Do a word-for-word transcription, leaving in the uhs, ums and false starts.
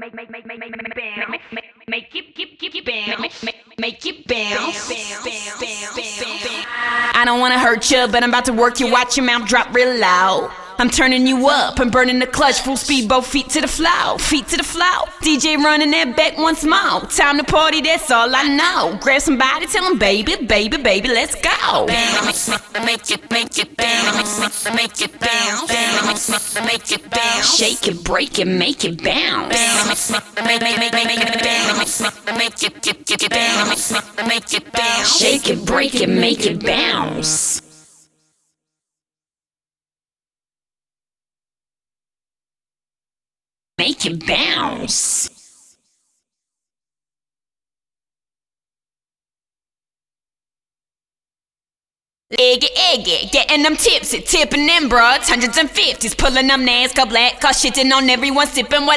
make it, keep, keep, keep bounce, make it bounce. I don't wanna hurt you, but I'm about to work you. Watch your mouth drop real loud. I'm turning you up and burning the clutch, full speed, both feet to the floor, feet to the floor. D J running that back once more. Time to party, that's all I know. Grab somebody, tell them, baby, baby, baby, let's go. Bounce, make it, make it bounce, make it bounce, make it bounce. Shake it, break it, make it bounce. Make, make, make, make it bounce. Make it, get, get, get bounce. Make it bounce. Shake it, break it, make it bounce. Make it bounce. Eggy, eggy, getting them tipsy, tipping them broads, hundreds and fifties, pulling them nasty black, cause shitting on everyone, sipping what